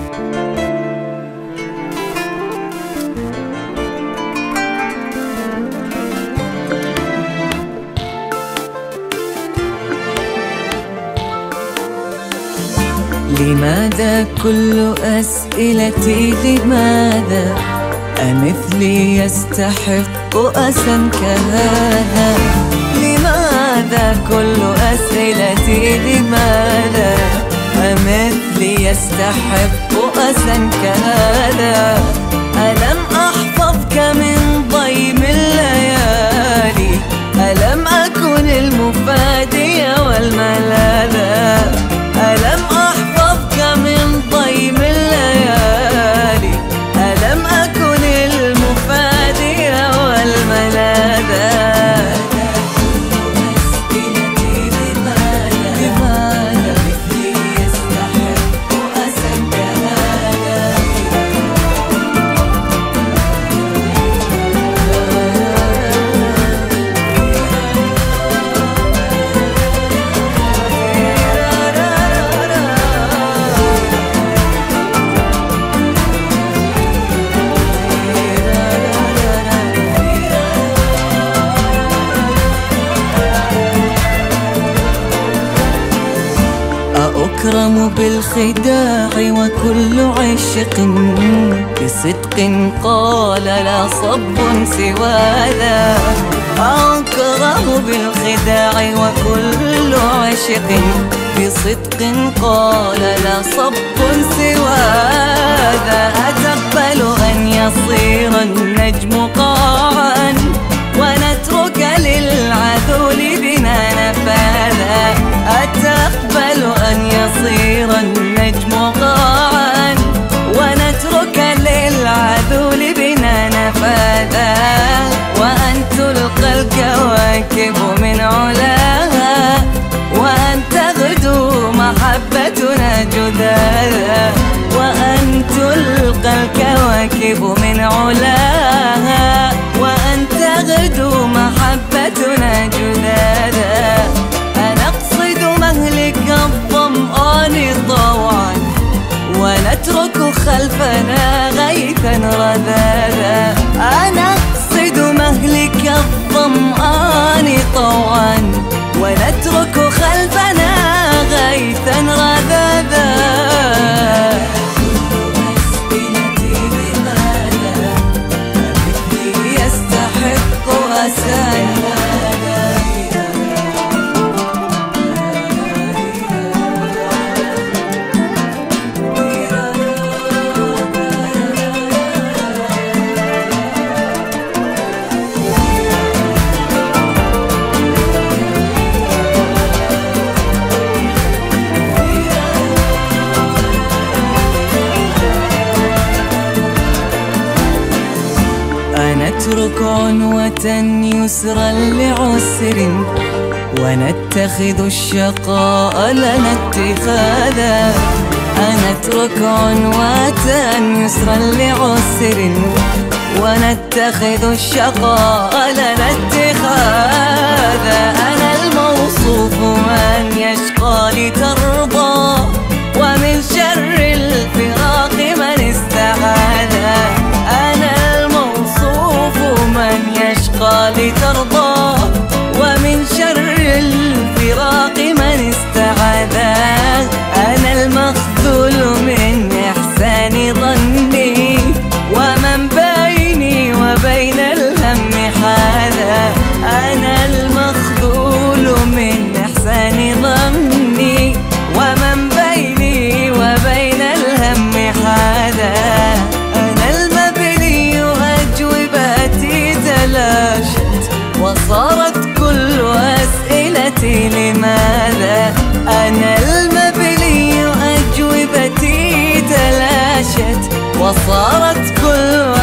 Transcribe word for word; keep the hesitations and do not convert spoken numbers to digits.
لماذا كل أسئلتي لماذا أمثلي يستحق أسا كهذا؟ لماذا كل أسئلتي لماذا أمثلي يستحق أسا كهذا؟ ألم أحفظك من ضيم الليالي؟ ألم أكن المفادي والملاذا؟ ألم أحفظك من ضيم الليالي؟ ألم أكن المفادي والملاذا؟ أكرم بالخداع وكل عشق بصدق قال لا صب سوى ذا. أكرم بالخداع وكل عشق بصدق قال لا صب سوى ذا. أتقبل أن يصير النجم قاعا ونترك للعذول بنا نفاذا؟ أتقبل أن يصير النجم قاعا ونترك للعذول بنا نفاذا؟ وأن تلقى الكواكب من علاها وأن تغدو محبتنا جذاذا؟ وأن تلقى الكواكب من علاها وأن تغدو محبتنا جذاذا؟ أنقصد مهلك الظمآن طوعا ونترك خلفنا غيثا رذاذا؟ أنقصد مهلك الظمآن طوعا ونترك خلفنا غيثا رذاذا؟ يستحق أسانا نترك عنوة يسرا لعسر ونتخذ الشقاء لنا اتخاذا. نترك عنوة يسرا لعسر ونتخذ الشقاء لنا اتخاذا. أنا الموصوف من يشقى لترضى ومن شر الفراق من استعاذا. أنا من يشقى لترضى ومن شر الفراق من استعاذا. أنا المخذول من إحسان ظني ومن بيني وبين الهم حاذا. أنا المخذول من إحسان ظني ومن بيني وبين الهم حاذا. وصارت كل أسئلتي لماذا؟ أنا المبني أجوبتي تلاشت وصارت كل